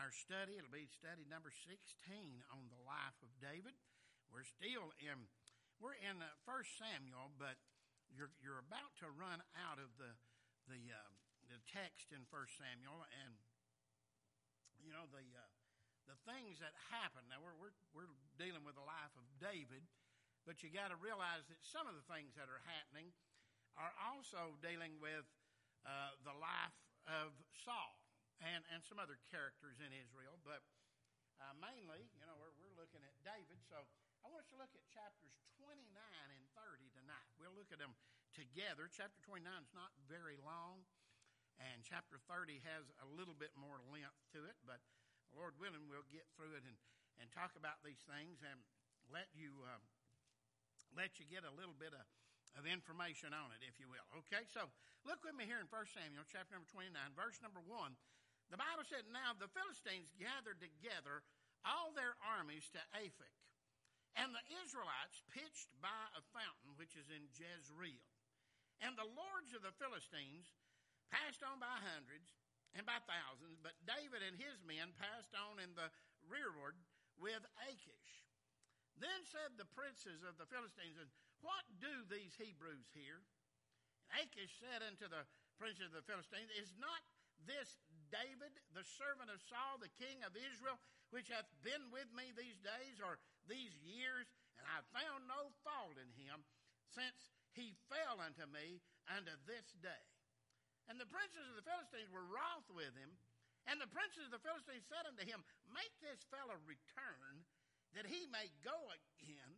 our study. It'll be study number 16 on the life of David. We're in 1 Samuel, but you're about to run out of the text in 1 Samuel, and you know the things that happen. Now we're dealing with the life of David, but you got to realize that some of the things that are happening are also dealing with the life of Saul and some other characters in Israel, but mainly, you know, we're looking at David. So I want us to look at chapters 29 and 30 tonight. We'll look at them together. Chapter 29 is not very long, and chapter 30 has a little bit more length to it, but Lord willing, we'll get through it and talk about these things and let you get a little bit of information on it, if you will. Okay, so look with me here in 1 Samuel, chapter number 29, verse number 1. The Bible said, "Now the Philistines gathered together all their armies to Aphek, and the Israelites pitched by a fountain which is in Jezreel. And the lords of the Philistines passed on by hundreds and by thousands, but David and his men passed on in the rearward with Achish. Then said the princes of the Philistines, What do these Hebrews here? And Achish said unto the princes of the Philistines, Is not this David, the servant of Saul, the king of Israel, which hath been with me these days or these years? And I found no fault in him, since he fell unto me unto this day. And the princes of the Philistines were wroth with him. And the princes of the Philistines said unto him, Make this fellow return, that he may go again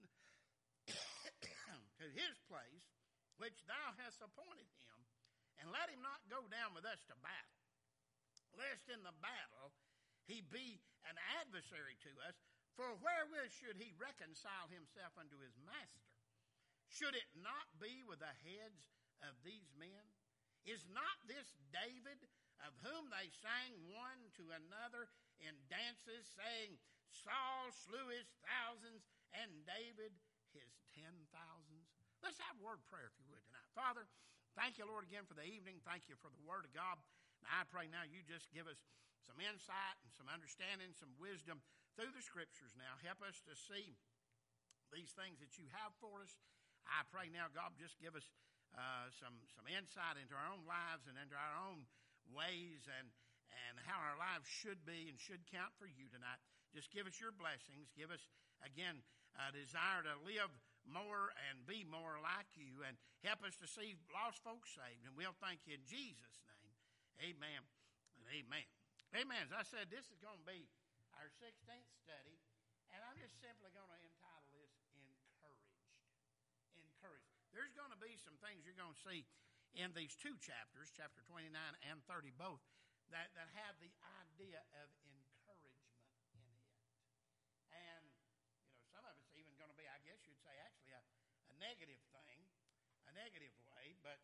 to his place, which thou hast appointed him, and let him not go down with us to battle, lest in the battle he be an adversary to us. For wherewith should he reconcile himself unto his master? Should it not be with the heads of these men? Is not this David, of whom they sang one to another in dances, saying, Saul slew his thousands, and David his 10,000s? Let's have a word of prayer, if you would, tonight. Father, thank you, Lord, again for the evening. Thank you for the word of God. Now, I pray now you just give us some insight and some understanding, some wisdom through the Scriptures now. Help us to see these things that you have for us. I pray now, God, just give us some insight into our own lives and into our own ways and how our lives should be and should count for you tonight. Just give us your blessings. Give us, again, a desire to live more and be more like you, and help us to see lost folks saved. And we'll thank you in Jesus' name. Amen and amen. Amen. As I said, this is going to be our 16th study, and I'm just simply going to entitle this Encouraged. Encouraged. There's going to be some things you're going to see in these two chapters, chapter 29 and 30 both, that have the idea of encouragement in it. And, you know, some of it's even going to be, I guess you'd say, actually a negative thing, a negative way, but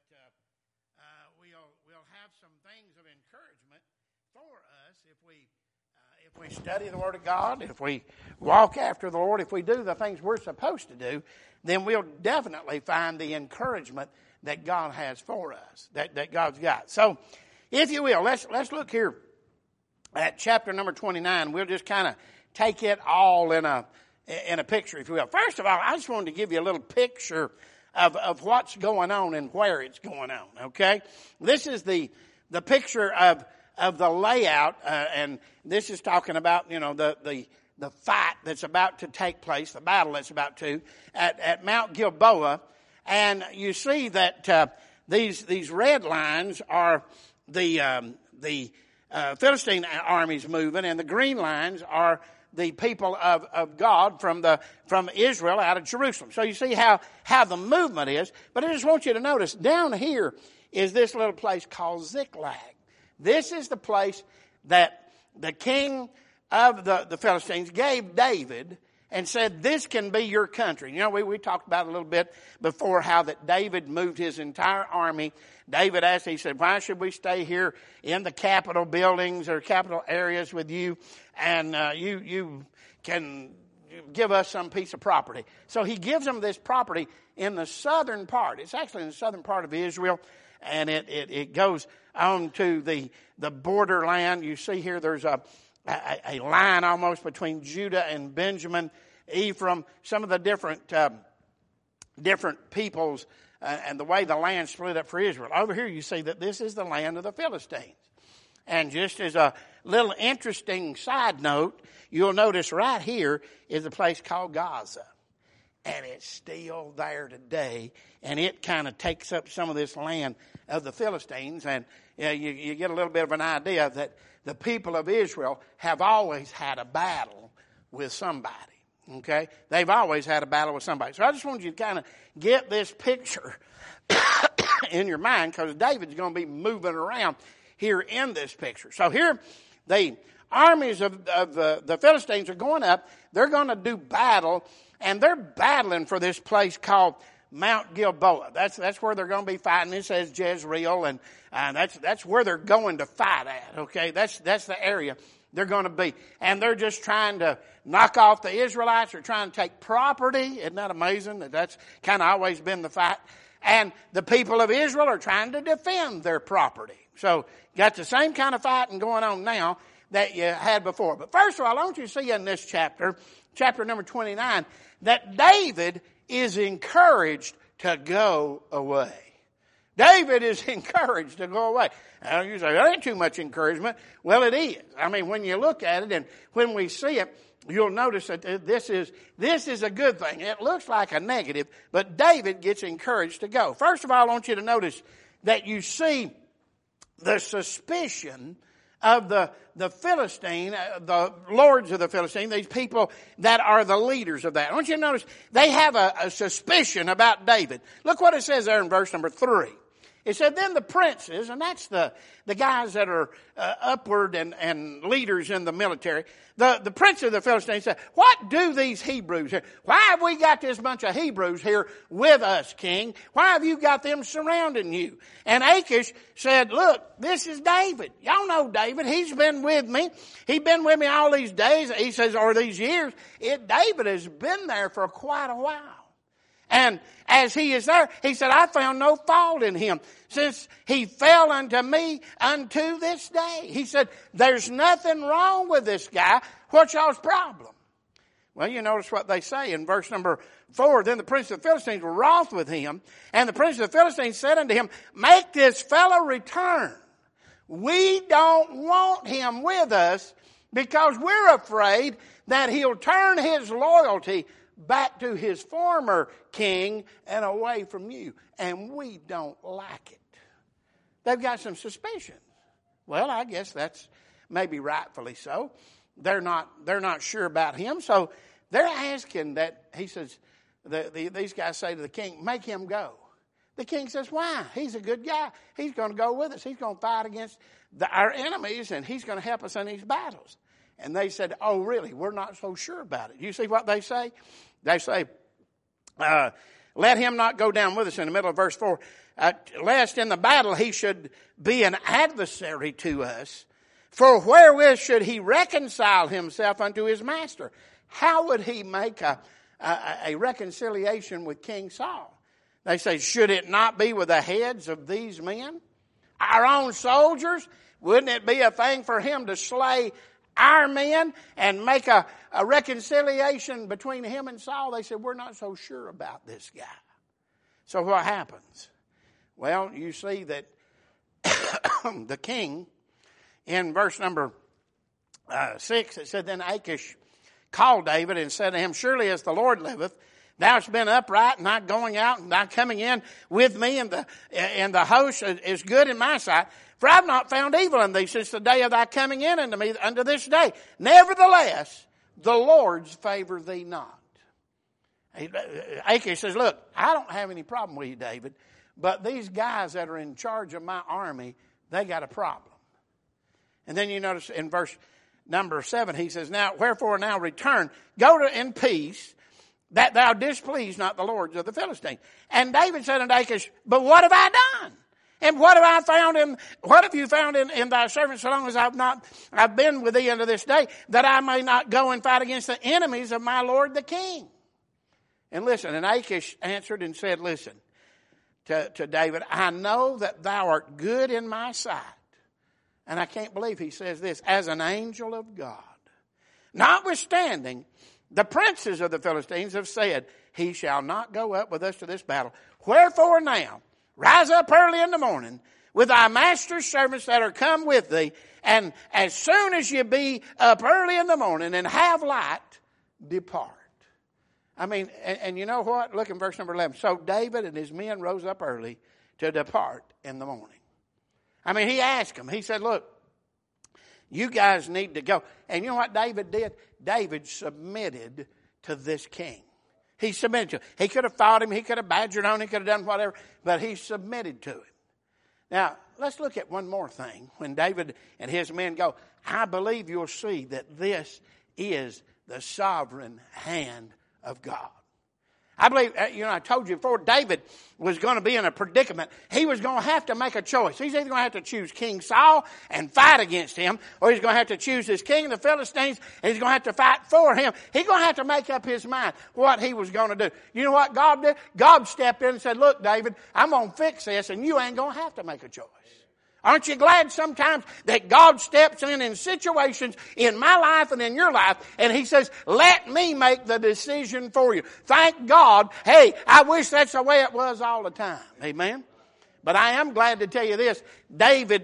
we'll have some things of encouragement for us if we study the Word of God, if we walk after the Lord, if we do the things we're supposed to do, then we'll definitely find the encouragement that God has for us, that God's got. So, if you will, let's look here at chapter number 29. We'll just kind of take it all in a picture, if you will. First of all, I just wanted to give you a little picture of what's going on and where it's going on, okay? This is the picture of the layout, and this is talking about, you know, the fight that's about to take place, the battle that's about to, at Mount Gilboa. And you see that these red lines are the Philistine armies moving, and the green lines are the people of God from Israel out of Jerusalem. So you see how the movement is. But I just want you to notice, down here is this little place called Ziklag. This is the place that the king of the Philistines gave David and said, this can be your country. You know, we talked about a little bit before how that David moved his entire army. David asked, he said, why should we stay here in the capital buildings or capital areas with you? And you can give us some piece of property. So he gives them this property in the southern part. It's actually in the southern part of Israel. And it goes on to the borderland. You see here there's a a line almost between Judah and Benjamin, Ephraim, some of the different peoples and the way the land split up for Israel. Over here you see that this is the land of the Philistines. And just as a little interesting side note, you'll notice right here is a place called Gaza. And it's still there today. And it kind of takes up some of this land of the Philistines. And you get a little bit of an idea that the people of Israel have always had a battle with somebody. Okay? They've always had a battle with somebody. So I just want you to kind of get this picture in your mind, because David's going to be moving around here in this picture. So here, the armies of the Philistines are going up. They're going to do battle, and they're battling for this place called Mount Gilboa. That's where they're going to be fighting. It says Jezreel, and that's where they're going to fight at. Okay, that's the area they're going to be, and they're just trying to knock off the Israelites. They're trying to take property. Isn't that amazing? That's kind of always been the fight. And the people of Israel are trying to defend their property. So got the same kind of fighting going on now that you had before. But first of all, I want you to see in this chapter number 29, that David is encouraged to go away. David is encouraged to go away. Now you say, that ain't too much encouragement. Well, it is. I mean, when you look at it and when we see it, you'll notice that this is a good thing. It looks like a negative, but David gets encouraged to go. First of all, I want you to notice that you see the suspicion of the Philistine, the lords of the Philistine, these people that are the leaders of that. I want you to notice they have a suspicion about David. Look what it says there in verse number 3. It said, then the princes, and that's the guys that are upward and leaders in the military, the prince of the Philistines said, what do these Hebrews here? Why have we got this bunch of Hebrews here with us, king? Why have you got them surrounding you? And Achish said, look, this is David. Y'all know David. He's been with me. He's been with me all these days. He says, or these years. David has been there for quite a while. And as he is there, he said, I found no fault in him since he fell unto me unto this day. He said, there's nothing wrong with this guy. What's y'all's problem? Well, you notice what they say in verse number 4. Then the prince of the Philistines were wroth with him. And the prince of the Philistines said unto him, make this fellow return. We don't want him with us because we're afraid that he'll turn his loyalty back to his former king and away from you. And we don't like it. They've got some suspicions. Well, I guess that's maybe rightfully so. They're not sure about him. So they're asking that, he says, these guys say to the king, make him go. The king says, why? He's a good guy. He's going to go with us. He's going to fight against our enemies, and he's going to help us in these battles. And they said, oh, really? We're not so sure about it. You see what they say? They say, let him not go down with us, in the middle of verse 4, lest in the battle he should be an adversary to us. For wherewith should he reconcile himself unto his master? How would he make a reconciliation with King Saul? They say, should it not be with the heads of these men? Our own soldiers? Wouldn't it be a thing for him to slay our men and make a reconciliation between him and Saul? They said, we're not so sure about this guy. So what happens? Well, you see that the king, in verse number 6, it said, then Achish called David and said to him, surely as the Lord liveth, thou hast been upright, not going out, and thou coming in with me, and the host is good in my sight. For I have not found evil in thee since the day of thy coming in unto me unto this day. Nevertheless, the Lord's favor thee not. Achish says, look, I don't have any problem with you, David, but these guys that are in charge of my army, they got a problem. And then you notice in verse number 7, he says, now, wherefore now return, go in peace, that thou displease not the lords of the Philistines. And David said unto Achish, but what have I done? And what have you found in thy servant so long as I've been with thee unto this day, that I may not go and fight against the enemies of my lord the king? And listen, and Achish answered and said, listen to David, I know that thou art good in my sight, And I can't believe he says this, as an angel of God. Notwithstanding, the princes of the Philistines have said, he shall not go up with us to this battle. Wherefore now, rise up early in the morning with thy master's servants that are come with thee, and as soon as you be up early in the morning and have light, depart. I mean, and you know what? Look in verse number 11. So David and his men rose up early to depart in the morning. I mean, he asked them. He said, look, you guys need to go. And you know what David did? David submitted to this king. He submitted to him. He could have fought him. He could have badgered on him. He could have done whatever. But he submitted to him. Now, let's look at one more thing. When David and his men go, I believe you'll see that this is the sovereign hand of God. I believe, I told you before, David was going to be in a predicament. He was going to have to make a choice. He's either going to have to choose King Saul and fight against him, or he's going to have to choose this king of the Philistines, and he's going to have to fight for him. He's going to have to make up his mind what he was going to do. You know what God did? God stepped in and said, look, David, I'm going to fix this, and you ain't going to have to make a choice. Aren't you glad sometimes that God steps in situations in my life and in your life, and he says, let me make the decision for you. Thank God. Hey, I wish that's the way it was all the time. Amen. But I am glad to tell you this. David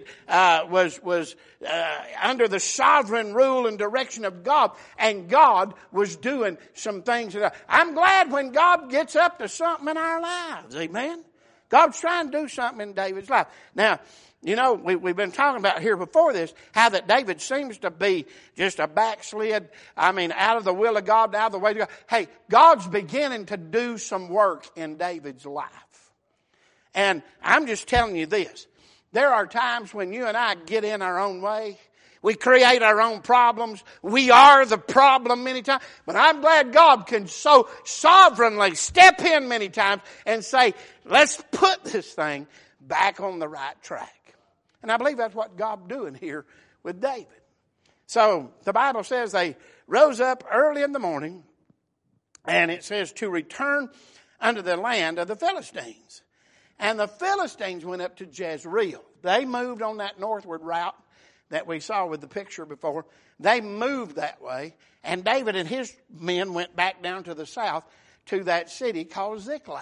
was under the sovereign rule and direction of God, and God was doing some things. I'm glad when God gets up to something in our lives. Amen. God's trying to do something in David's life. Now, you know, we've been talking about here before this, how that David seems to be just a backslid, out of the will of God, out of the way of God. Hey, God's beginning to do some work in David's life. And I'm just telling you this. There are times when you and I get in our own way. We create our own problems. We are the problem many times. But I'm glad God can so sovereignly step in many times and say, let's put this thing back on the right track. And I believe that's what God's doing here with David. So the Bible says they rose up early in the morning, and it says to return unto the land of the Philistines. And the Philistines went up to Jezreel. They moved on that northward route that we saw with the picture before. They moved that way, and David and his men went back down to the south to that city called Ziklag.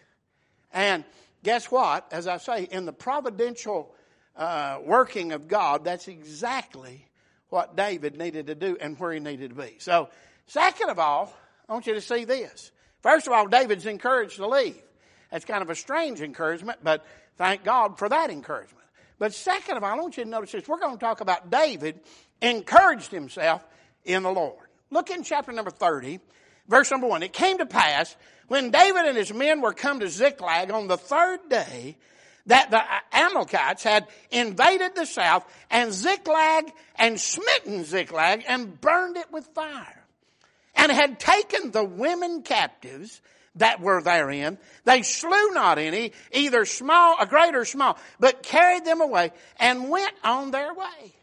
And guess what? As I say, in the providential working of God, that's exactly what David needed to do and where he needed to be. So, second of all, I want you to see this. First of all, David's encouraged to leave. That's kind of a strange encouragement, but thank God for that encouragement. But second of all, I want you to notice this. We're going to talk about David encouraged himself in the Lord. Look in chapter number 30, verse number 1. It came to pass, when David and his men were come to Ziklag on the third day, that the Amalekites had invaded the south and Ziklag and smitten Ziklag and burned it with fire, and had taken the women captives that were therein. They slew not any, either small, great or small, but carried them away and went on their way.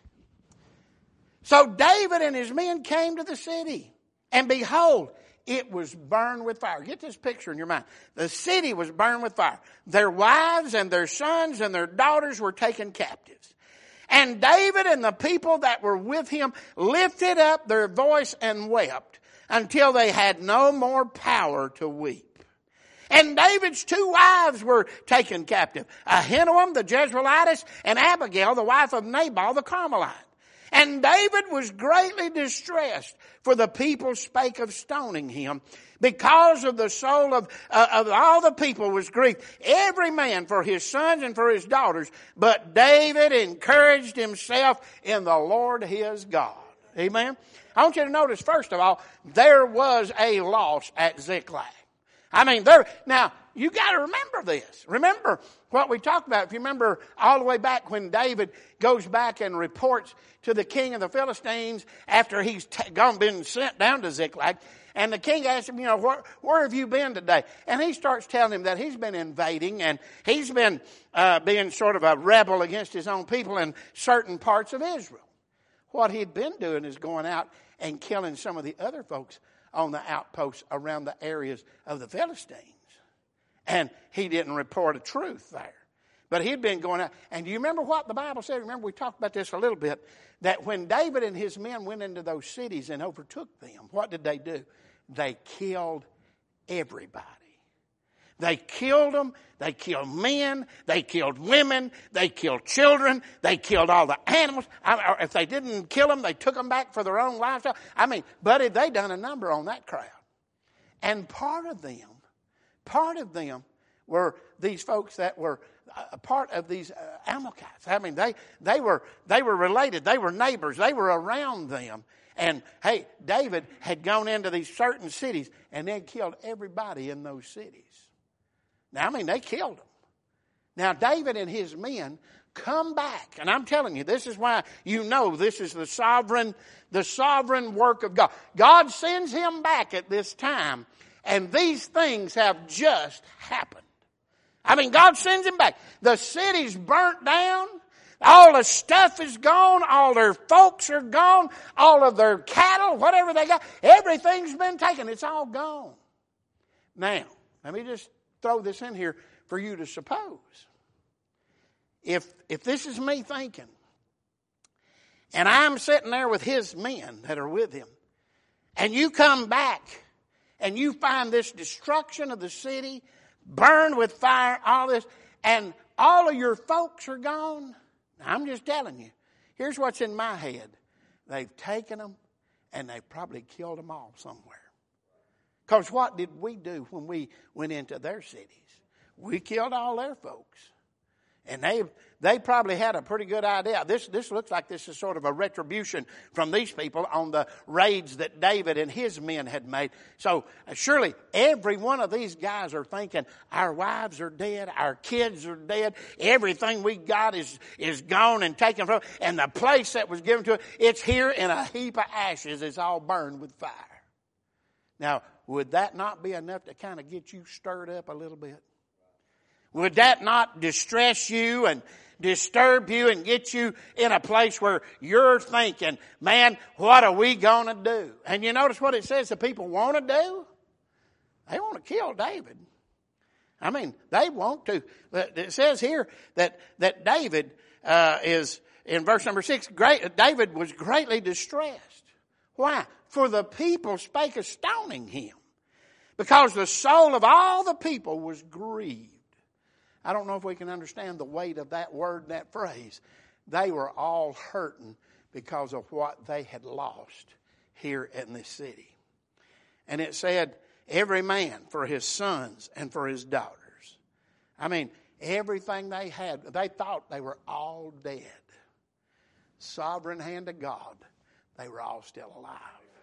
So David and his men came to the city, and behold, it was burned with fire. Get this picture in your mind. The city was burned with fire. Their wives and their sons and their daughters were taken captives. And David and the people that were with him lifted up their voice and wept until they had no more power to weep. And David's two wives were taken captive, Ahinoam the Jezreelitess and Abigail, the wife of Nabal the Carmelite. And David was greatly distressed, for the people spake of stoning him, because of the soul of all the people was grieved, every man for his sons and for his daughters. But David encouraged himself in the Lord his God. Amen. I want you to notice, first of all, there was a loss at Ziklag. Now, you got to remember this. Remember what we talked about. If you remember all the way back when David goes back and reports to the king of the Philistines after he's been sent down to Ziklag, and the king asks him, where have you been today? And he starts telling him that he's been invading, and he's been being sort of a rebel against his own people in certain parts of Israel. What he'd been doing is going out and killing some of the other folks on the outposts around the areas of the Philistines. And he didn't report a truth there. But he'd been going out. And do you remember what the Bible said? Remember, we talked about this a little bit. That when David and his men went into those cities and overtook them, what did they do? They killed everybody. They killed them. They killed men. They killed women. They killed children. They killed all the animals. If they didn't kill them, they took them back for their own lifestyle. I mean, buddy, they done a number on that crowd. And part of them were these folks that were a part of these Amalekites. I mean, they were related. They were neighbors. They were around them. And, hey, David had gone into these certain cities and then killed everybody in those cities. Now, I mean, they killed them. Now, David and his men come back. And I'm telling you, this is why you know this is the sovereign work of God. God sends him back at this time, and these things have just happened. I mean, God sends him back. The city's burnt down. All the stuff is gone. All their folks are gone. All of their cattle, whatever they got, everything's been taken. It's all gone. Now, let me just throw this in here for you to suppose. If this is me thinking, and I'm sitting there with his men that are with him, and you come back and you find this destruction of the city, burned with fire, all this, and all of your folks are gone, I'm just telling you, here's what's in my head. They've taken them and they've probably killed them all somewhere. Because what did we do when we went into their cities? We killed all their folks. And they probably had a pretty good idea. This looks like this is sort of a retribution from these people on the raids that David and his men had made. So surely every one of these guys are thinking, our wives are dead, our kids are dead, everything we got is gone and taken from, and the place that was given to it, it's here in a heap of ashes. It's all burned with fire. Now, would that not be enough to kind of get you stirred up a little bit? Would that not distress you and disturb you and get you in a place where you're thinking, man, what are we going to do? And you notice what it says the people want to do? They want to kill David. I mean, they want to. It says here that David is, in verse number 6, David was greatly distressed. Why? For the people spake of stoning him, because the soul of all the people was grieved. I don't know if we can understand the weight of that word, that phrase. They were all hurting because of what they had lost here in this city. And it said, every man for his sons and for his daughters. I mean, everything they had, they thought they were all dead. Sovereign hand of God, they were all still alive.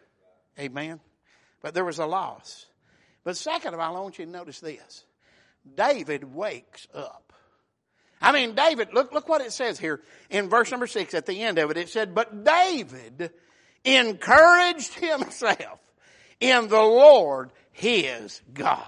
Amen? But there was a loss. But second of all, I want you to notice this. David wakes up. I mean, David, look what it says here in verse number 6 at the end of it. It said, but David encouraged himself in the Lord his God.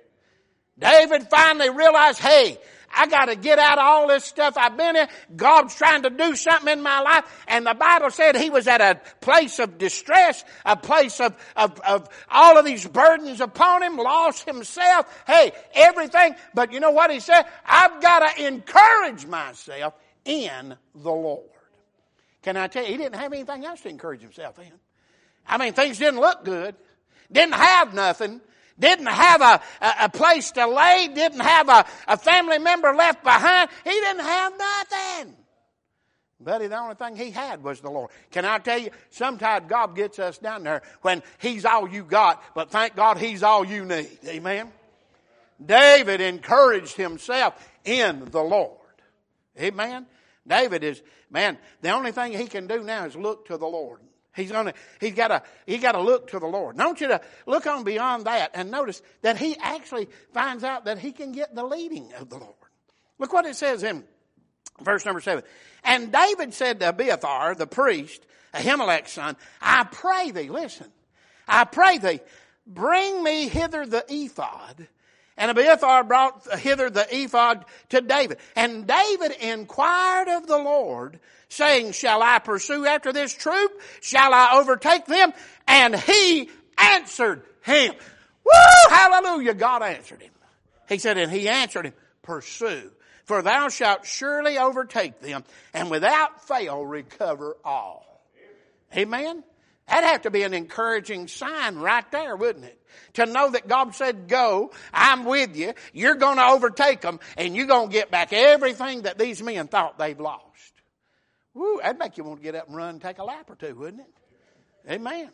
David finally realized, hey, I got to get out of all this stuff I've been in. God's trying to do something in my life. And the Bible said he was at a place of distress, a place of all of these burdens upon him, lost himself. Hey, everything. But you know what he said? I've got to encourage myself in the Lord. Can I tell you, he didn't have anything else to encourage himself in. I mean, things didn't look good. Didn't have nothing. Didn't have a place to lay. Didn't have a family member left behind. He didn't have nothing. But the only thing he had was the Lord. Can I tell you, sometimes God gets us down there when he's all you got, but thank God he's all you need. Amen? David encouraged himself in the Lord. Amen? David is, man, the only thing he can do now is look to the Lord. He's got to look to the Lord. And I want you to look on beyond that and notice that he actually finds out that he can get the leading of the Lord. Look what it says in verse number 7. And David said to Abiathar, the priest, Ahimelech's son, I pray thee, listen, I pray thee, bring me hither the ephod. And Abiathar brought hither the ephod to David. And David inquired of the Lord, saying, shall I pursue after this troop? Shall I overtake them? And he answered him. Woo! Hallelujah! God answered him. He said, and he answered him, pursue. For thou shalt surely overtake them, and without fail recover all. Amen? That'd have to be an encouraging sign right there, wouldn't it? To know that God said, go, I'm with you, you're going to overtake them, and you're going to get back everything that these men thought they've lost. Woo, that'd make you want to get up and run and take a lap or two, wouldn't it? Amen.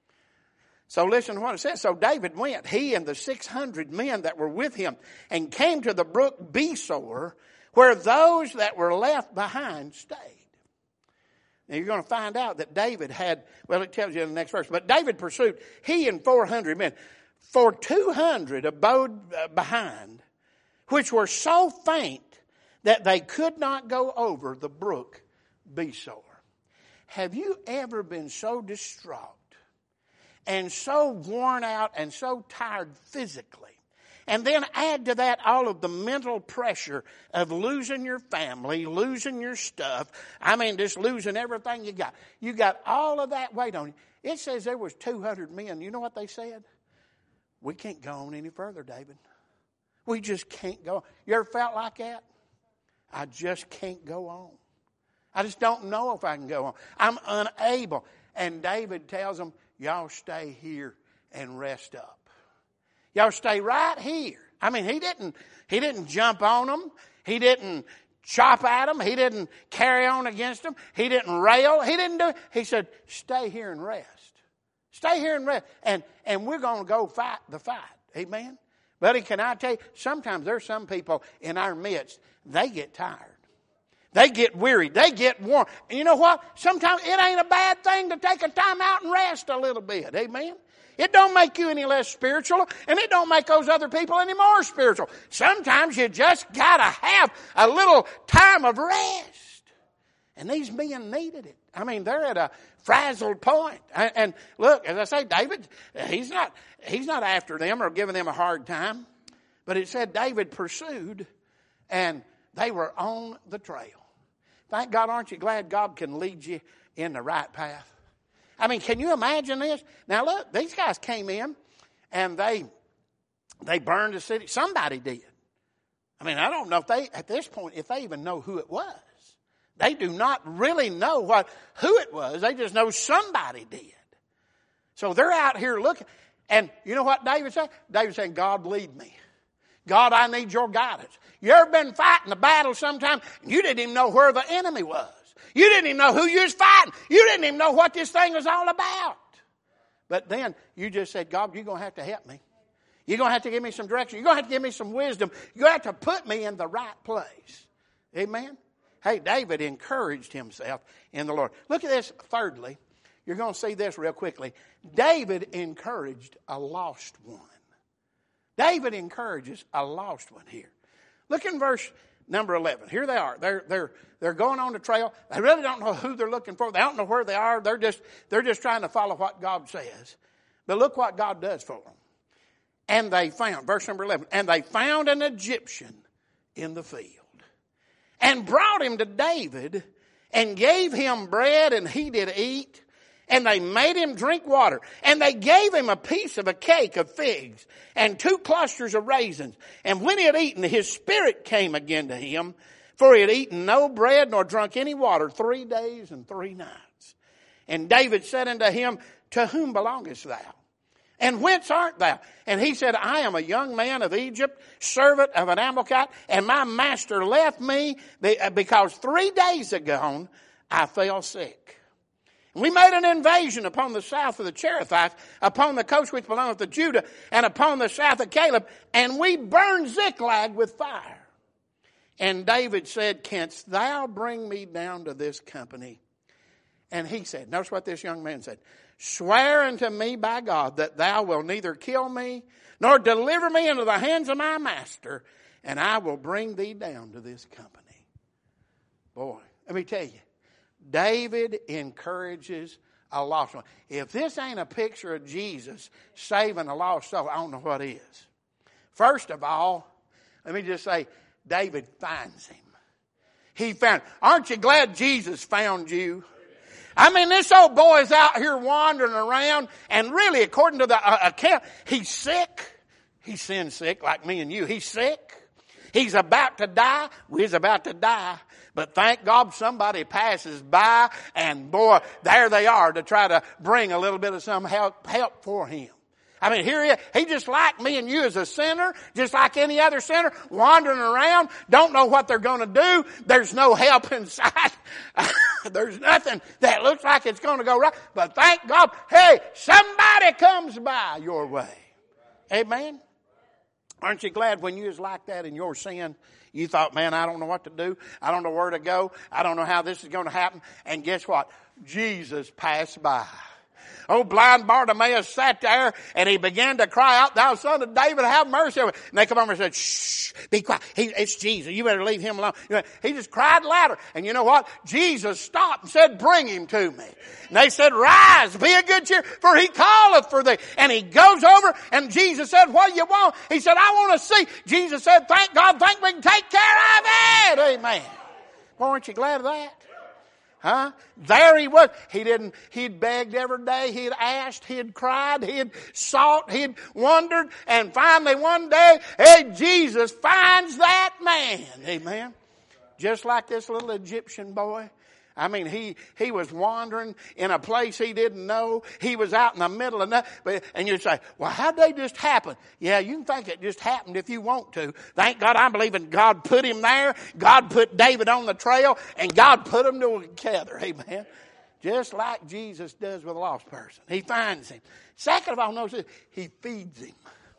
So listen to what it says. So David went, he and the 600 men that were with him, and came to the brook Besor, where those that were left behind stayed. Now you're going to find out that David had, well, it tells you in the next verse, but David pursued, he and 400 men. For 200 abode behind, which were so faint that they could not go over the brook Besor. Have you ever been so distraught and so worn out and so tired physically, and then add to that all of the mental pressure of losing your family, losing your stuff, I mean just losing everything you got. You got all of that weight on you. It says there was 200 men. You know what they said? We can't go on any further, David. We just can't go on. You ever felt like that? I just can't go on. I just don't know if I can go on. I'm unable. And David tells them, y'all stay here and rest up. Y'all stay right here. I mean, he didn't jump on them. He didn't chop at them. He didn't carry on against them. He didn't rail. He didn't do it. He said, stay here and rest. Stay here and rest. And we're going to go fight the fight. Amen? Buddy, can I tell you, sometimes there's some people in our midst, they get tired. They get weary. They get worn. And you know what? Sometimes it ain't a bad thing to take a time out and rest a little bit. Amen? It don't make you any less spiritual, and it don't make those other people any more spiritual. Sometimes you just got to have a little time of rest. And these men needed it. I mean, they're at a frazzled point. And look, as I say, David, he's not after them or giving them a hard time. But it said David pursued, and they were on the trail. Thank God, aren't you glad God can lead you in the right path? I mean, can you imagine this? Now look, these guys came in and they burned the city. Somebody did. I mean, I don't know if they, at this point, if they even know who it was. They do not really know who it was. They just know somebody did. So they're out here looking. And you know what David said? David said, God, lead me. God, I need your guidance. You ever been fighting a battle sometime and you didn't even know where the enemy was? You didn't even know who you was fighting. You didn't even know what this thing was all about. But then you just said, God, you're going to have to help me. You're going to have to give me some direction. You're going to have to give me some wisdom. You're going to have to put me in the right place. Amen? Hey, David encouraged himself in the Lord. Look at this thirdly. You're going to see this real quickly. David encouraged a lost one. David encourages a lost one here. Look in verse number 11. Here they are. They're going on the trail. They really don't know who they're looking for. They don't know where they are. They're just trying to follow what God says. But look what God does for them. And they found, verse number 11, and they found an Egyptian in the field and brought him to David and gave him bread and he did eat. And they made him drink water. And they gave him a piece of a cake of figs and 2 clusters of raisins. And when he had eaten, his spirit came again to him, for he had eaten no bread nor drunk any water 3 days and 3 nights. And David said unto him, to whom belongest thou? And whence art thou? And he said, I am a young man of Egypt, servant of an Amalekite, and my master left me because 3 days ago I fell sick. We made an invasion upon the south of the Cherethites, upon the coast which belongeth to Judah, and upon the south of Caleb, and we burned Ziklag with fire. And David said, canst thou bring me down to this company? And he said, notice what this young man said, swear unto me by God that thou wilt neither kill me, nor deliver me into the hands of my master, and I will bring thee down to this company. Boy, let me tell you, David encourages a lost one. If this ain't a picture of Jesus saving a lost soul, I don't know what is. First of all, let me just say, David finds him. He found him. Aren't you glad Jesus found you? I mean, this old boy's out here wandering around, and really, according to the account, he's sick. He's sin sick like me and you. He's sick. He's about to die. He's about to die. But thank God somebody passes by, and boy, there they are to try to bring a little bit of some help for him. I mean, here he is. He just like me and you as a sinner, just like any other sinner, wandering around, don't know what they're going to do. There's no help in sight. There's nothing that looks like it's going to go right. But thank God, hey, somebody comes by your way. Amen? Aren't you glad when you was like that in your sin, you thought, man, I don't know what to do. I don't know where to go. I don't know how this is going to happen. And guess what? Jesus passed by. Oh, blind Bartimaeus sat there and he began to cry out, thou son of David, have mercy on me. And they come over and said, shh, be quiet. It's Jesus. You better leave him alone. He just cried louder. And you know what? Jesus stopped and said, bring him to me. And they said, rise, be a good cheer, for he calleth for thee. And he goes over and Jesus said, what do you want? He said, I want to see. Jesus said, thank God, think we can take care of it. Amen. Boy, aren't you glad of that? Huh? There he was. He'd begged every day. He'd asked. He'd cried. He'd sought. He'd wondered. And finally one day, hey, Jesus finds that man. Amen. Just like this little Egyptian boy. I mean, he was wandering in a place he didn't know. He was out in the middle of nothing. And you say, well, how'd they just happen? Yeah, you can think it just happened if you want to. Thank God I believe in God put him there. God put David on the trail. And God put them together. Amen. Just like Jesus does with a lost person. He finds him. Second of all, notice he feeds him.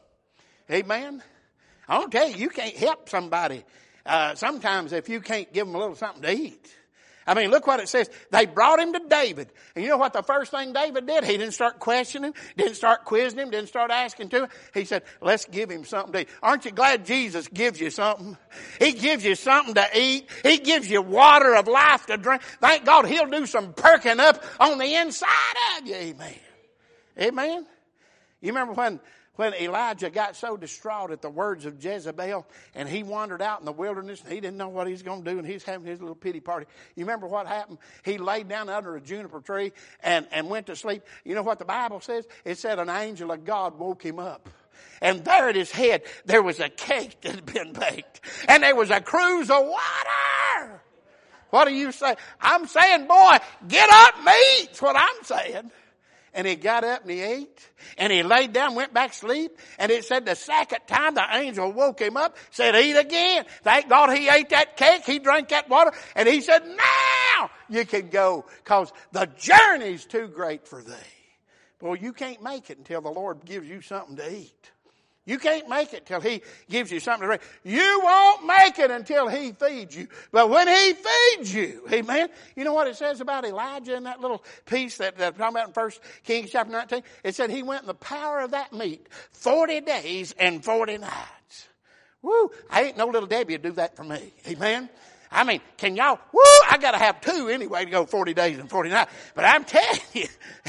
Amen. I want to tell you, you can't help somebody sometimes if you can't give them a little something to eat. I mean, look what it says. They brought him to David. And you know what the first thing David did? He didn't start questioning him, didn't start quizzing him, didn't start asking to him. He said, let's give him something to eat. Aren't you glad Jesus gives you something? He gives you something to eat. He gives you water of life to drink. Thank God he'll do some perking up on the inside of you. Amen. Amen. You remember when Elijah got so distraught at the words of Jezebel and he wandered out in the wilderness and he didn't know what he was going to do and he's having his little pity party. You remember what happened? He laid down under a juniper tree and went to sleep. You know what the Bible says? It said an angel of God woke him up. And there at his head, there was a cake that had been baked. And there was a cruse of water. What do you say? I'm saying, boy, get up and eat. That's what I'm saying. And he got up and he ate. And he laid down, went back to sleep. And it said the second time the angel woke him up, said, eat again. Thank God he ate that cake. He drank that water. And he said, now you can go because the journey's too great for thee. Boy, you can't make it until the Lord gives you something to eat. You can't make it till he gives you something to drink. You won't make it until he feeds you. But when he feeds you, amen. You know what it says about Elijah in that little piece that I'm talking about in 1 Kings chapter 19? It said he went in the power of that meat 40 days and 40 nights. Woo! I ain't no little Debbie to do that for me. Amen. I mean, can y'all, I got to have two anyway to go 40 days and 40 nights. But I'm telling you,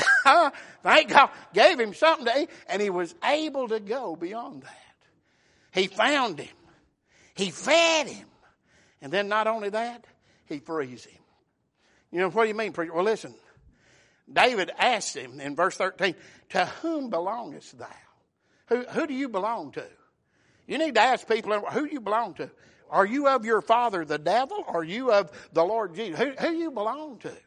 thank God, gave him something to eat, and he was able to go beyond that. He found him. He fed him. And then not only that, he frees him. You know, what do you mean, preacher? Well, listen, David asked him in verse 13, to whom belongest thou? Who do you belong to? You need to ask people, who do you belong to? Are you of your father the devil? Or are you of the Lord Jesus? Who you belong to?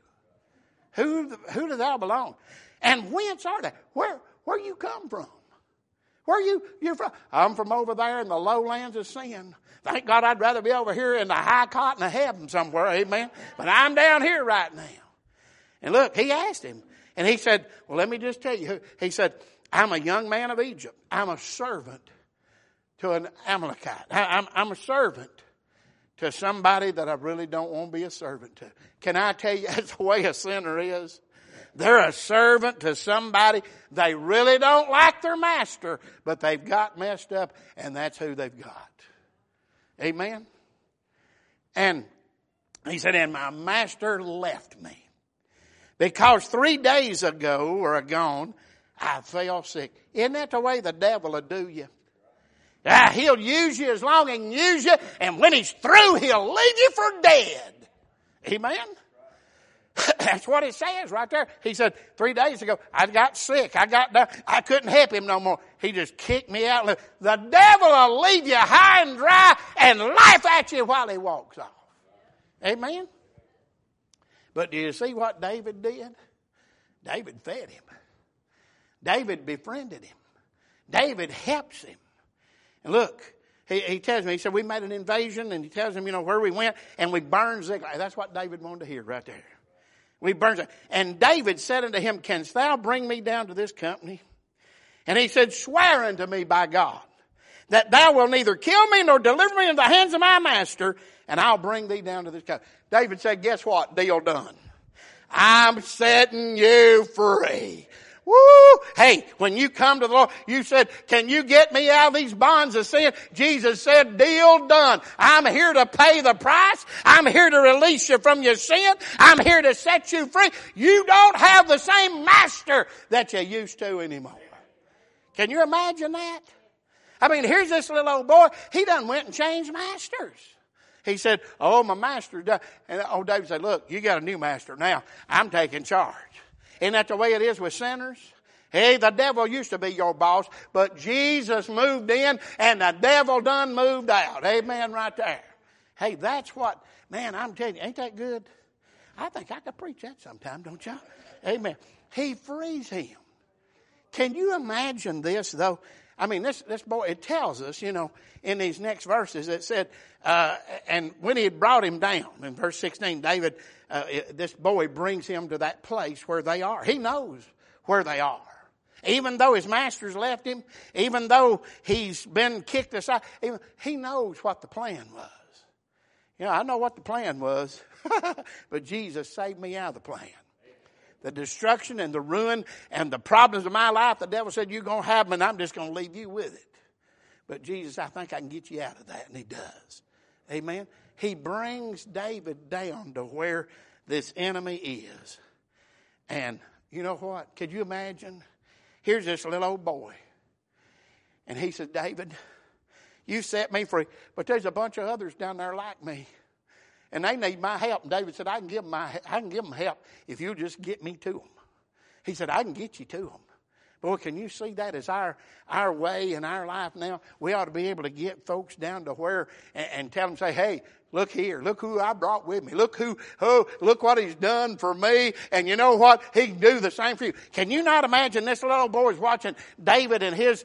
Who do thou belong? And whence are they? Where you come from? Where you're from? I'm from over there in the lowlands of sin. Thank God I'd rather be over here in the high cotton of heaven somewhere, amen. But I'm down here right now. And look, he asked him. And he said, well, let me just tell you. He said, I'm a young man of Egypt. I'm a servant to an Amalekite. I'm a servant to somebody that I really don't want to be a servant to. Can I tell you, that's the way a sinner is? They're a servant to somebody. They really don't like their master, but they've got messed up, and that's who they've got. Amen? And he said, and my master left me. Because 3 days ago or agone, I fell sick. Isn't that the way the devil will do you? He'll use you as long as he can use you, and when he's through, he'll leave you for dead. Amen? That's what it says right there. He said, 3 days ago, I got sick. I couldn't help him no more. He just kicked me out. The devil will leave you high and dry and laugh at you while he walks off. Amen? But do you see what David did? David fed him. David befriended him. David helps him. And look, he tells me, he said, we made an invasion, and he tells him, where we went, and we burned Ziklag. That's what David wanted to hear right there. We burned it. And David said unto him, canst thou bring me down to this company? And he said, swear unto me by God, that thou wilt neither kill me nor deliver me into the hands of my master, and I'll bring thee down to this company. David said, guess what? Deal done. I'm setting you free. Woo! Hey, when you come to the Lord, you said, can you get me out of these bonds of sin? Jesus said, deal done. I'm here to pay the price. I'm here to release you from your sin. I'm here to set you free. You don't have the same master that you used to anymore. Can you imagine that? I mean, here's this little old boy. He done went and changed masters. He said, oh, my master died. And old David said, look, you got a new master now. I'm taking charge. Isn't that the way it is with sinners? Hey, the devil used to be your boss, but Jesus moved in and the devil done moved out. Amen, right there. Hey, that's what, man, I'm telling you, ain't that good? I think I could preach that sometime, don't y'all? Amen. He frees him. Can you imagine this, though? I mean, this boy, it tells us, in these next verses, it said, and when he had brought him down, in verse 16, David, this boy brings him to that place where they are. He knows where they are. Even though his master's left him, even though he's been kicked aside, he knows what the plan was. I know what the plan was, but Jesus saved me out of the plan. The destruction and the ruin and the problems of my life, the devil said, you're going to have them and I'm just going to leave you with it. But Jesus, I think I can get you out of that. And he does. Amen. He brings David down to where this enemy is. And you know what? Could you imagine? Here's this little old boy. And he said, David, you set me free. But there's a bunch of others down there like me. And they need my help. And David said, I can give them help if you just get me to them. He said, I can get you to them. Boy, can you see that as our way in our life now? We ought to be able to get folks down to where and tell them, say, hey, look here. Look who I brought with me. Look look what he's done for me. And you know what? He can do the same for you. Can you not imagine this little boy is watching David and his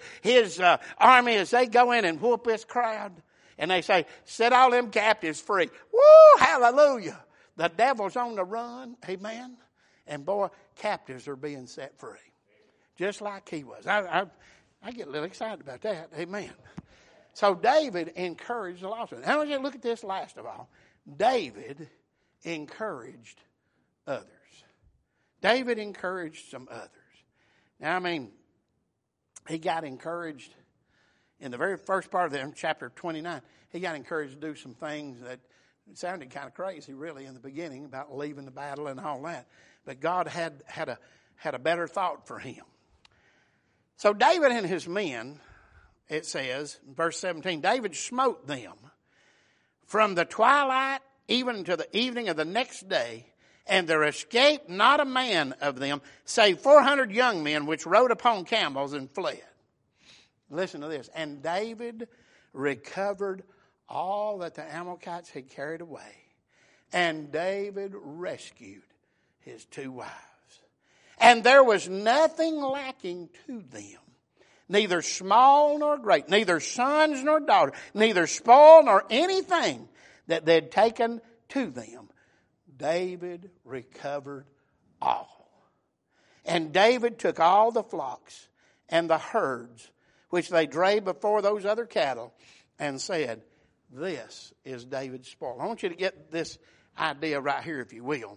army as they go in and whoop this crowd? And they say, set all them captives free. Woo, hallelujah. The devil's on the run. Amen. And boy, captives are being set free. Just like he was. I get a little excited about that. Amen. So David encouraged the lost ones. Now let's look at this last of all. David encouraged others. David encouraged some others. Now, I mean, he got encouraged in the very first part of them, chapter 29. He got encouraged to do some things that sounded kind of crazy, really, in the beginning about leaving the battle and all that. But God had a better thought for him. So David and his men, it says, in verse 17, David smote them from the twilight even to the evening of the next day, and there escaped not a man of them, save 400 young men which rode upon camels and fled. Listen to this. And David recovered all that the Amalekites had carried away, and David rescued his 2 wives. And there was nothing lacking to them, neither small nor great, neither sons nor daughters, neither spoil nor anything that they had taken to them. David recovered all. And David took all the flocks and the herds which they drave before those other cattle and said, this is David's spoil. I want you to get this idea right here, if you will.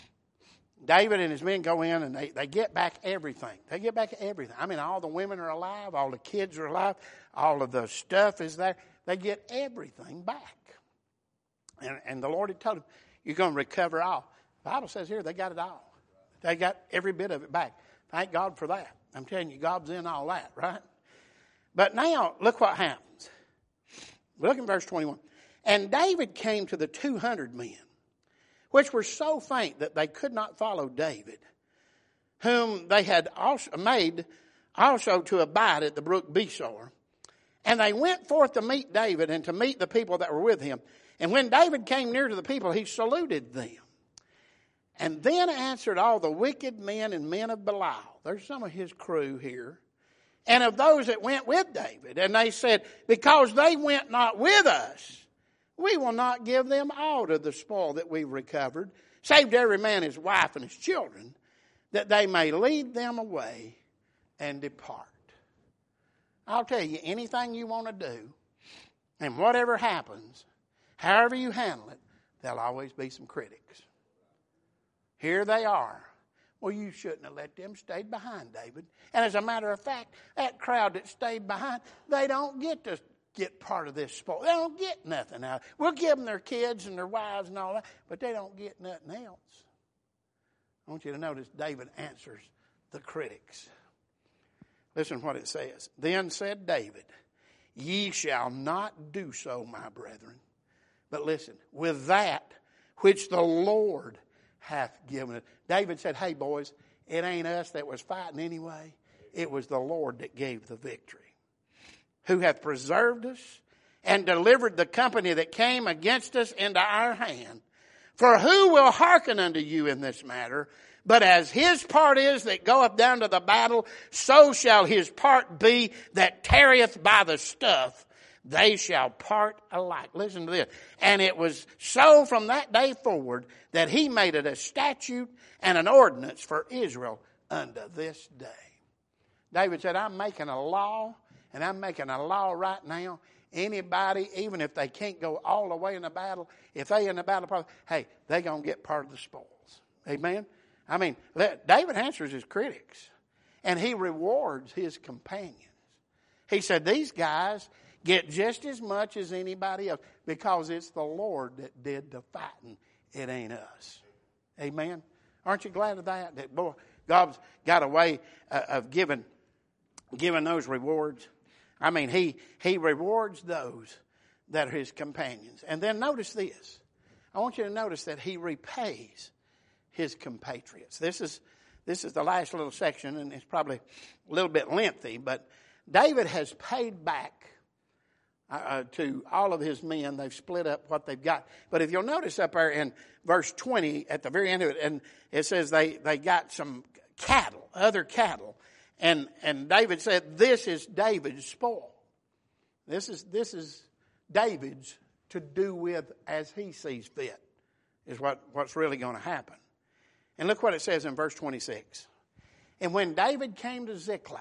David and his men go in and they get back everything. They get back everything. I mean, all the women are alive. All the kids are alive. All of the stuff is there. They get everything back. And the Lord had told them, you're going to recover all. The Bible says here they got it all. They got every bit of it back. Thank God for that. I'm telling you, God's in all that, right? But now, look what happens. Look in verse 21. And David came to the 200 men which were so faint that they could not follow David, whom they had also made also to abide at the brook Besor. And they went forth to meet David and to meet the people that were with him. And when David came near to the people, he saluted them. And then answered all the wicked men and men of Belial. There's some of his crew here. And of those that went with David. And they said, because they went not with us, we will not give them all of the spoil that we've recovered, save every man his wife and his children, that they may lead them away and depart. I'll tell you, anything you want to do, and whatever happens, however you handle it, there'll always be some critics. Here they are. Well, you shouldn't have let them stay behind, David. And as a matter of fact, that crowd that stayed behind, they don't get to get part of this spoil. They don't get nothing out of it. We'll give them their kids and their wives and all that, but they don't get nothing else. I want you to notice David answers the critics. Listen what it says. Then said David, ye shall not do so, my brethren. But listen, with that which the Lord hath given us. David said, hey boys, it ain't us that was fighting anyway. It was the Lord that gave the victory. Who hath preserved us and delivered the company that came against us into our hand. For who will hearken unto you in this matter? But as his part is that goeth down to the battle, so shall his part be that tarrieth by the stuff. They shall part alike. Listen to this. And it was so from that day forward that he made it a statute and an ordinance for Israel unto this day. David said, I'm making a law, and I'm making a law right now. Anybody, even if they can't go all the way in the battle, if they in the battle, hey, they're going to get part of the spoils. Amen? I mean, David answers his critics, and he rewards his companions. He said, these guys get just as much as anybody else because it's the Lord that did the fighting. It ain't us. Amen? Aren't you glad of that? That, boy, God's got a way of giving those rewards. I mean, he rewards those that are his companions. And then notice this. I want you to notice that he repays his compatriots. This is the last little section, and it's probably a little bit lengthy, but David has paid back to all of his men. They've split up what they've got. But if you'll notice up there in verse 20, at the very end of it, and it says they got some cattle, other cattle. And David said, this is David's spoil. This is David's to do with as he sees fit, is what's really going to happen. And look what it says in verse 26. And when David came to Ziklag,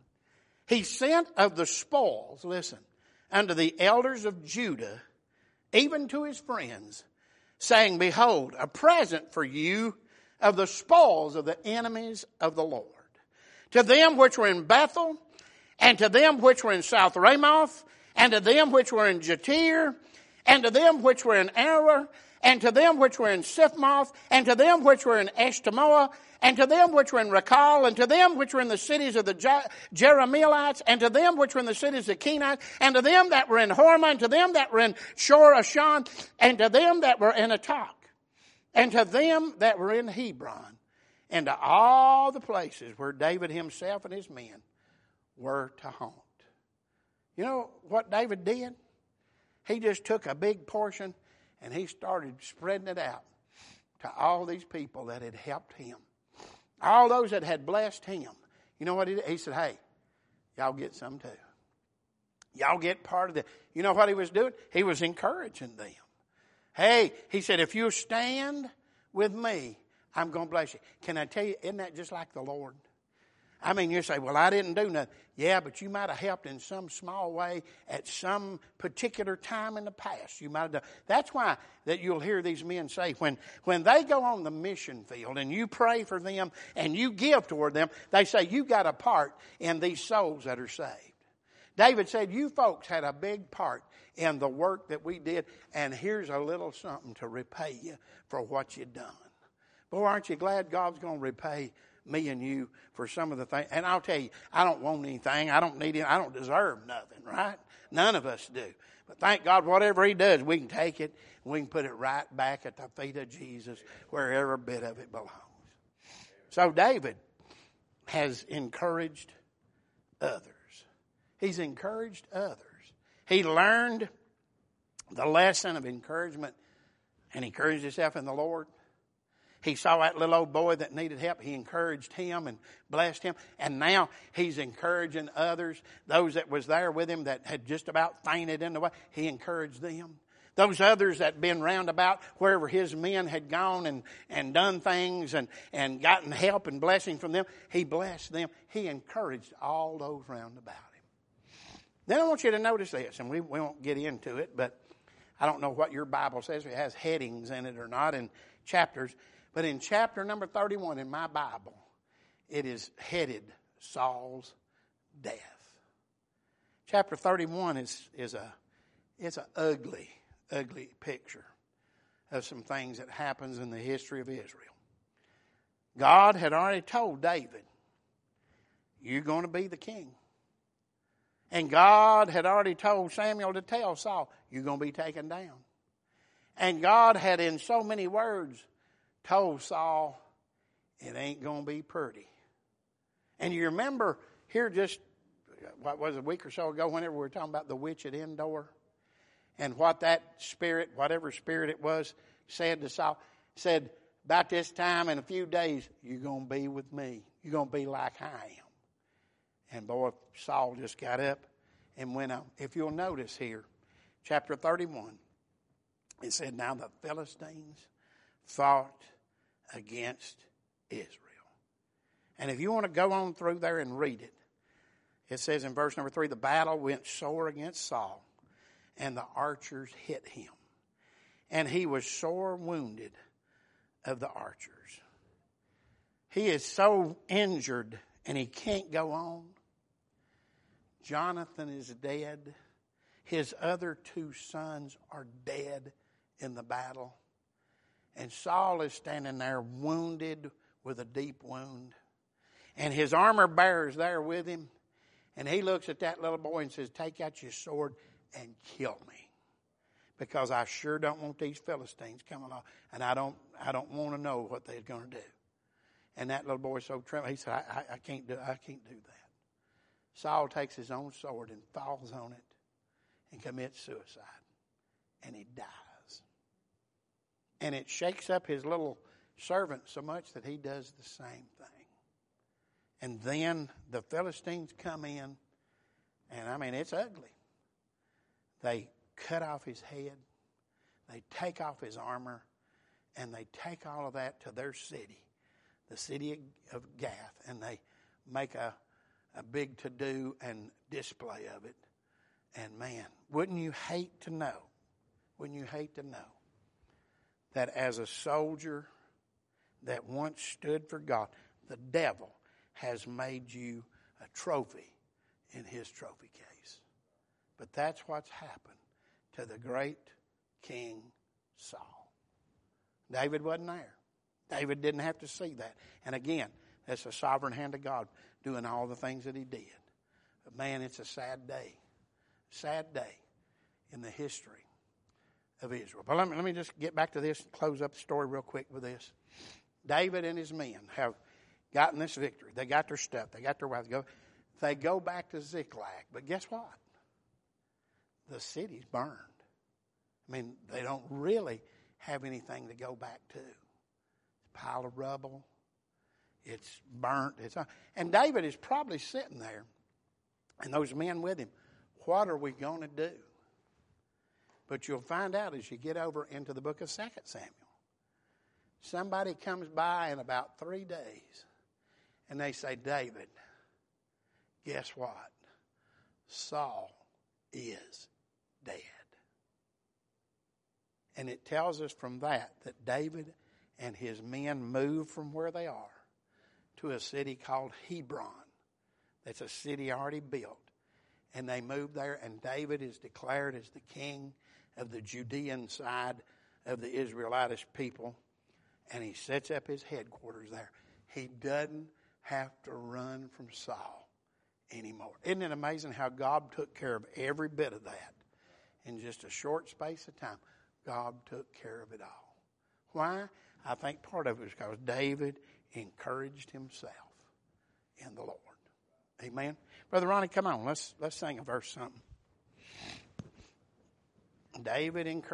he sent of the spoils, listen, unto the elders of Judah, even to his friends, saying, behold, a present for you of the spoils of the enemies of the Lord. To them which were in Bethel, and to them which were in South Ramoth, and to them which were in Jatir, and to them which were in Arah, and to them which were in Siphmoth, and to them which were in Eshtemoa, and to them which were in Rakal, and to them which were in the cities of the Jerahmeelites, and to them which were in the cities of the Kenites, and to them that were in Hormah, and to them that were in Shorashan, and to them that were in Atak, and to them that were in Hebron, and to all the places where David himself and his men were to haunt. You know what David did? He just took a big portion and he started spreading it out to all these people that had helped him. All those that had blessed him. You know what he did? He said, hey, y'all get some too. Y'all get part of it. You know what he was doing? He was encouraging them. Hey, he said, if you stand with me, I'm going to bless you. Can I tell you, isn't that just like the Lord? I mean, you say, well, I didn't do nothing. Yeah, but you might have helped in some small way at some particular time in the past. You might have done. That's why that you'll hear these men say, when they go on the mission field and you pray for them and you give toward them, they say, you got a part in these souls that are saved. David said, you folks had a big part in the work that we did, and here's a little something to repay you for what you done. Boy, aren't you glad God's going to repay me and you for some of the things. And I'll tell you, I don't want anything. I don't need it. I don't deserve nothing, right? None of us do. But thank God, whatever He does, we can take it and we can put it right back at the feet of Jesus where every bit of it belongs. So David has encouraged others. He's encouraged others. He learned the lesson of encouragement and encouraged himself in the Lord. He saw that little old boy that needed help. He encouraged him and blessed him. And now he's encouraging others. Those that was there with him that had just about fainted in the way, he encouraged them. Those others that had been round about wherever his men had gone and done things and gotten help and blessing from them, he blessed them. He encouraged all those round about him. Then I want you to notice this, and we won't get into it, but I don't know what your Bible says. It has headings in it or not in chapters. But in chapter number 31 in my Bible, it is headed Saul's death. Chapter 31 is an ugly picture of some things that happens in the history of Israel. God had already told David, you're going to be the king. And God had already told Samuel to tell Saul, you're going to be taken down. And God had in so many words told Saul, it ain't going to be pretty. And you remember here just, what was it, a week or so ago, whenever we were talking about the witch at Endor, and what that spirit, whatever spirit it was, said to Saul, said, about this time in a few days, you're going to be with me. You're going to be like I am. And boy, Saul just got up and went on. If you'll notice here, chapter 31, it said, now the Philistines fought against Israel. And if you want to go on through there and read it, it says in verse number 3, the battle went sore against Saul, and the archers hit him. And he was sore wounded of the archers. He is so injured and he can't go on. Jonathan is dead. His other two sons are dead in the battle. And Saul is standing there wounded with a deep wound. And his armor bearer is there with him. And he looks at that little boy and says, take out your sword and kill me. Because I sure don't want these Philistines coming along. And I don't want to know what they're going to do. And that little boy so trembling, he said, I can't do that. Saul takes his own sword and falls on it and commits suicide. And he dies. And it shakes up his little servant so much that he does the same thing. And then the Philistines come in, and I mean, it's ugly. They cut off his head, they take off his armor, and they take all of that to their city, the city of Gath, and they make a big to-do and display of it. And man, wouldn't you hate to know that as a soldier that once stood for God, the devil has made you a trophy in his trophy case. But that's what's happened to the great King Saul. David wasn't there. David didn't have to see that. And again, that's the sovereign hand of God doing all the things that he did. But man, it's a sad day in the history of Israel. But let me just get back to this and close up the story real quick with this. David and his men have gotten this victory. They got their stuff. They got their wives. They go back to Ziklag. But guess what? The city's burned. I mean, they don't really have anything to go back to. It's a pile of rubble. It's burnt. And David is probably sitting there, and those men with him, what are we going to do? But you'll find out as you get over into the book of 2 Samuel. Somebody comes by in about 3 days, and they say, David, guess what? Saul is dead. And it tells us from that David and his men moved from where they are to a city called Hebron. That's a city already built. And they moved there, and David is declared as the king of the Judean side of the Israelitish people. And he sets up his headquarters there. he doesn't have to run from Saul anymore. Isn't it amazing how God took care of every bit of that in just a short space of time? God took care of it all. Why? I think part of it was because David encouraged himself in the Lord. Amen. Brother Ronnie, come on. Let's sing a verse something. David encouraged.